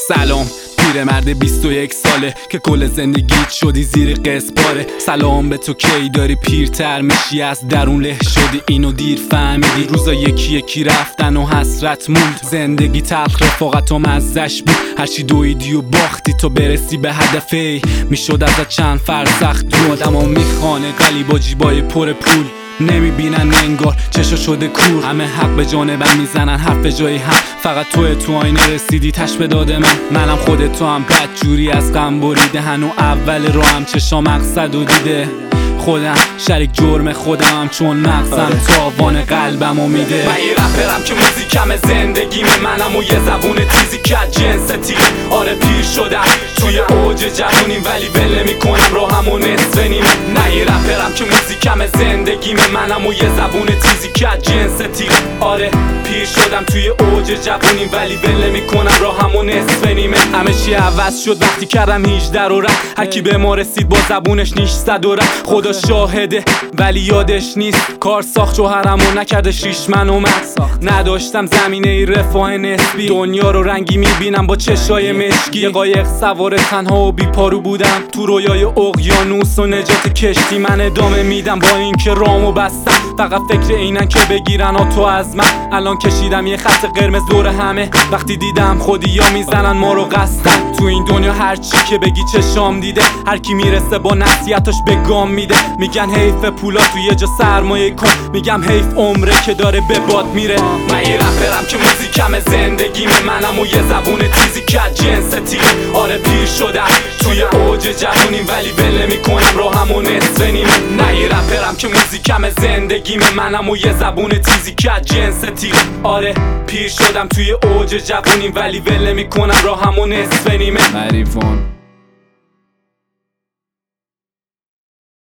سلام پیرمرد 21 ساله که کل زندگیت شدی زیر قسپاره. سلام به تو کی داری پیرتر میشی، از درون له شدی اینو دیر فهمیدی. روزا یکی یکی رفتن و حسرت موند، زندگی تلخ رفاقت و مزش بود. هرچی دویدی و باختی تو برسی به هدفی، میشد ازت چند فرسخ دور. آدم ها میخوانه قلی با جیبای پر پول، نمیبینن انگار چشا شده کور. همه حق به جانبم میزنن حرف به جای هم، فقط تو آینه رسیدی تش به داد منم خودت تو هم بد جوری از غم بریده. هنو اول رو هم چشا مقصد و دیده، خودم شریک جرم خودم چون مغزم تاوان قلبمو میده. من یه رپرم که موزیکم زندگیم، منم و یه زبون تیزی که جنس تیغ. آره پیر شدم توی اوج جوونیم ولی ول نمی‌کنم راهمو نصف نیمه. نه یه رپرم که موزیکم زندگیم، منم و یه زبون تیزی که جنس تیغ. آره پیر شدم توی اوج جوونیم ولی ول نمی‌کنم راهمو نصف نیمه. همه چی عوض شد وقتی کردم 18 رو رفت. هر کی به ما رسید با زبونش نیش زد و رفت. خدا شاهده ولی یادش نیست کار ساخت شوهرمو نکردش ریش من و نداشتم زمینه ای رفاه نسبی. دنیا رو رنگی میبینم با چشای مشکی. یه قایق سوار تنها و بی پارو بودم تو رویای اقیانوس و نجات کشتی. من ادامه میدم با اینکه رامو بستم، فقط فکر اینن که بگیرن تو از من. الان کشیدم یه خط قرمز دور همه، وقتی دیدم خودی یا میزنن ما رو قصدن. تو این دنیا هر چی که بگی چشام دیده، هر کی میرسه با نصیحتش به گام میده. میگن حیف پولا تو یه جا سرمایه کن، میگم حیف عمره که داره به باد میره. من یه رپرم که موزیکم زندگیمه، منم و یه زبون تیزی که جنس تیغ. آره پیر شدم توی اوج جوونیم ولی ول نمی‌کنم راهمو نصف نیمه. نه یه رپرم که موزیکم زندگیمه، منم و یه زبون تیزی که جنس تیغ. آره پیر شدم توی اوج جوونیم ولی ول نمی‌کنم راهمو نصف نیمه.